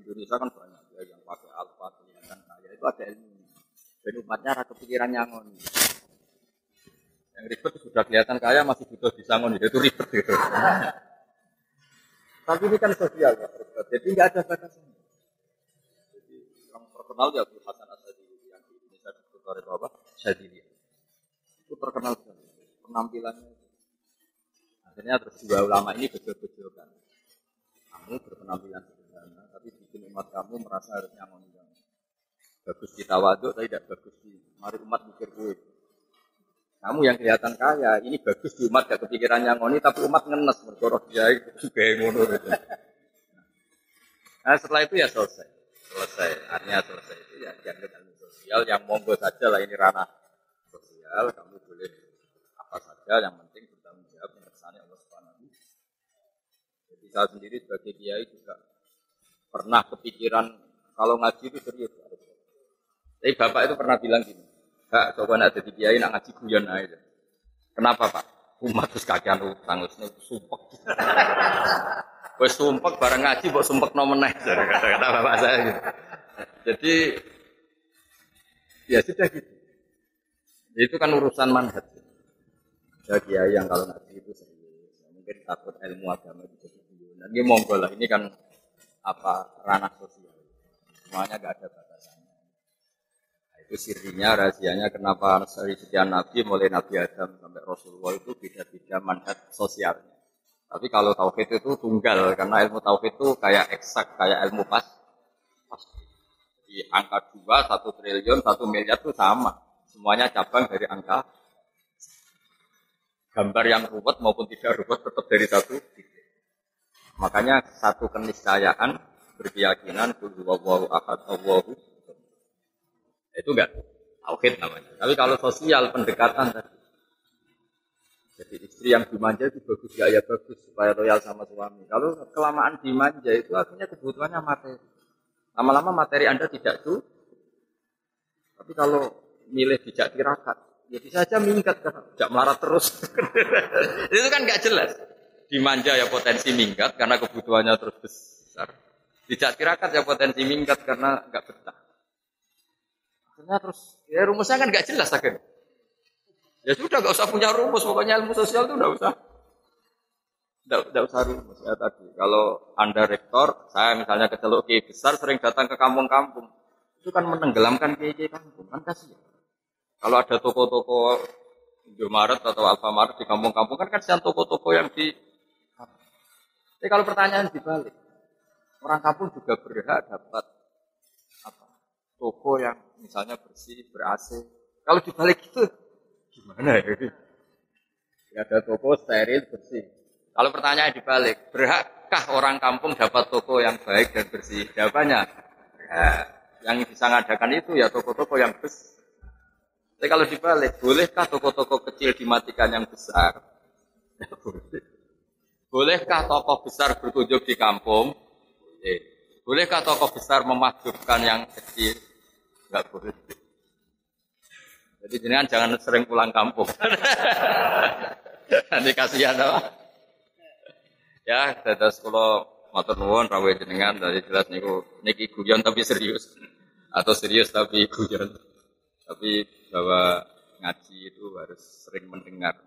S4: Indonesia kan banyak ya yang pakai alfat, kelihatan kaya itu ada ilmu. Dan umatnya ada kepikiran nyangon. Yang ribet sudah kelihatan kaya masih butuh disangon, itu ribet gitu. Tapi ini kan sosial ya, jadi nggak ada batasan. Jadi yang terkenal ya Abu Hasan Asyadili yang di Indonesia disebut oleh Bapak Syadili. Itu terkenal sekali penampilannya. Akhirnya terus dua ulama ini betul-betulkan. Kamu berpenampilan sederhana, tapi bikin umat kamu merasa harus nyangon. Bagus di tawaduk, tapi tidak bagus di. Mari umat mikir gue. Kamu yang kelihatan kaya, ini bagus di umat gak kepikiran nyangoni, tapi umat ngenes berkorok dia juga yang ngono. Nah setelah itu ya selesai, selesai, artinya selesai itu ya dianggap ilmu sosial yang monggo saja lah ini ranah sosial, kamu boleh apa saja, yang penting bertanggung jawab mengersani Allah Subhanahu wa taala. Jadi saya sendiri sebagai kiai juga pernah kepikiran kalau ngaji itu serius. Tapi bapak itu pernah bilang gini. Kak, coba nak jadi kiai nak ngaji guyon aja. Kenapa Pak? Umat terus kakean utang wis sumpek. Wis sumpek bareng ngaji mbok sumpekno meneh kata-kata bapak saya gitu. Jadi ya sudah gitu. Itu kan urusan manhaj. Ya kiai yang kalau ngaji itu serius. Mungkin takut ilmu agama itu jadi guyon. Dan ini monggo lah ini kan apa ranah sosial. Semuanya enggak ada batasannya. Itu sirinya, rahasianya kenapa dari sekian Nabi, mulai Nabi Adam sampai Rasulullah itu beda-beda manhaj sosialnya. Tapi kalau tauhid itu tunggal, karena ilmu tauhid itu kayak eksak, kayak ilmu pas. Pasti. Di angka dua, satu triliun, satu miliar itu sama. Semuanya cabang dari angka. Gambar yang ruwet maupun tidak ruwet tetap dari satu titik. Makanya satu keniscayaan berkeyakinan, qul huwallahu ahad, Allahu. Itu enggak tauhid namanya. Tapi kalau sosial pendekatan tadi. Jadi istri yang dimanja itu bagus, ya bagus supaya loyal sama suami. Kalau kelamaan dimanja itu artinya kebutuhannya materi. Lama-lama materi Anda tidak cukup. Tapi kalau milih dijak tirakat, ya bisa saja minggat kan, tidak melarat terus. Itu kan enggak jelas. Dimanja ya potensi minggat karena kebutuhannya terus besar. Dijak tirakat ya potensi minggat karena enggak betah. Akhirnya terus, ya rumusnya kan nggak jelas akhirnya. Ya sudah nggak usah punya rumus, pokoknya ilmu sosial itu nggak usah, nggak usah rumus ya tadi. Kalau Anda rektor, saya misalnya kecelok kiai besar, sering datang ke kampung-kampung, itu kan menenggelamkan kiai-kiai kampung, kan kasihan. Kalau ada toko-toko Indomaret atau Alfamart di kampung-kampung kan kasihan toko-toko yang di. Tapi kalau pertanyaan dibalik, orang kampung juga berhak dapat apa? Toko yang misalnya bersih, ber-A C. Kalau dibalik itu gimana ya? Ya ada toko steril, bersih. Kalau pertanyaan dibalik, berhakkah orang kampung dapat toko yang baik dan bersih? Jawabannya, ya, yang bisa ngadakan itu ya toko-toko yang besar. Tapi kalau dibalik, bolehkah toko-toko kecil dimatikan yang besar? Ya, boleh. Bolehkah toko besar berkunjung di kampung? Boleh. Bolehkah toko besar memahjubkan yang kecil? Enggak boleh. Jadi jenengan jangan sering pulang kampung. Nanti kasihan apa? Ya, dados kula matur nuwun rawuh jenengan tadi jelas niku niki guyon tapi serius. Atau serius tapi guyon. Tapi bahwa ngaji itu harus sering mendengar.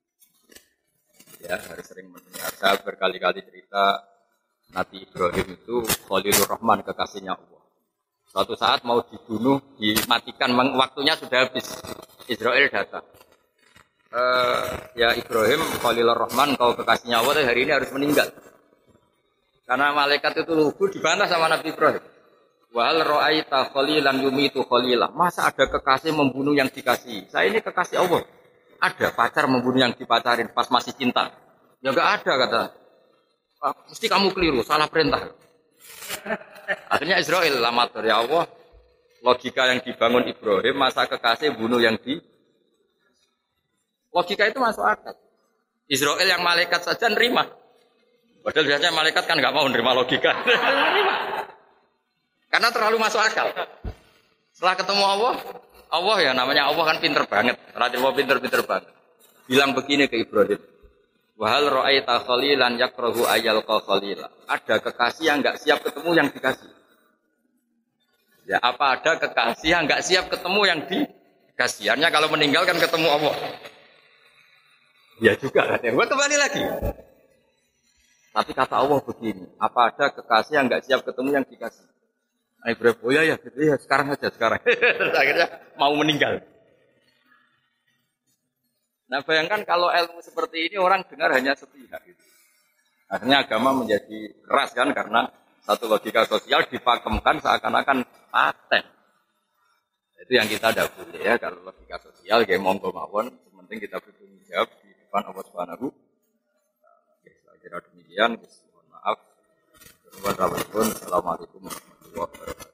S4: Ya, harus sering mendengar. Saya berkali-kali cerita Nabi Ibrahim itu Khalilur Rahman, kekasihnya Allah. Suatu saat mau dibunuh, dimatikan, waktunya sudah habis. Israel datang. Uh, ya Ibrahim, Khalilur Rahman, kau kekasihnya Allah, hari ini harus meninggal. Karena malaikat itu lugu dibantah sama Nabi Ibrahim. Wahal ro'aita khalilan yumitu khalilah. Masa ada kekasih membunuh yang dikasih? Saya ini kekasih Allah. Ada pacar membunuh yang dipacarin pas masih cinta. Ya enggak ada kata. Ah, mesti kamu keliru, salah perintah. Akhirnya Israel lama dari Allah. Logika yang dibangun Ibrahim, masa kekasih bunuh yang di. Logika itu masuk akal. Israel yang malaikat saja nerima. Padahal biasanya malaikat kan nggak mau nerima logika. Karena terlalu masuk akal. Setelah ketemu Allah, Allah ya namanya Allah kan pinter banget. Rasulullah pinter-pinter banget. Bilang begini ke Ibrahim. Wahal ra'aita khalilan yakrahu ayyal khalila. Ada kekasih yang enggak siap ketemu yang dikasih. Ya, apa ada kekasih yang nggak siap ketemu yang dikasihannya kalau meninggal kan ketemu Allah? Ya juga kan. Ya, gua kembali lagi. Tapi kata Allah begini, apa ada kekasih yang nggak siap ketemu yang dikasih? Nah, Ibrahim, oh ya ya, gitu ya, sekarang aja sekarang. Terus akhirnya mau meninggal. Nah, bayangkan kalau ilmu seperti ini orang dengar hanya sepihak. Gitu. Akhirnya agama menjadi keras kan karena satu logika sosial dipakemkan seakan-akan paten. Itu yang kita tidak boleh ya kalau logika sosial kayak monggo mawon, penting kita bertanggung jawab di depan Allah Subhanahu. Saya kira demikian. Mohon maaf. Assalamualaikum warahmatullahi wabarakatuh.